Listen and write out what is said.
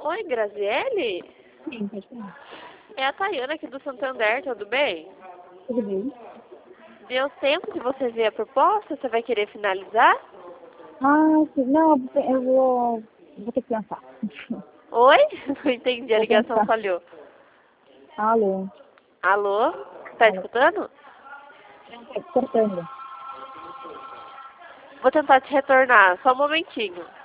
Oi, Graziele? Sim, pode falar. É a Tayana aqui do Santander, tudo bem? Tudo bem? Deu tempo de você ver a proposta? Você vai querer finalizar? Ah, sim. Não, vou ter que pensar. Oi? Não entendi, a Vou ligação pensar. falhou. Alô? Alô? Tá Alô? escutando? Cortando. Vou tentar te retornar, só um momentinho.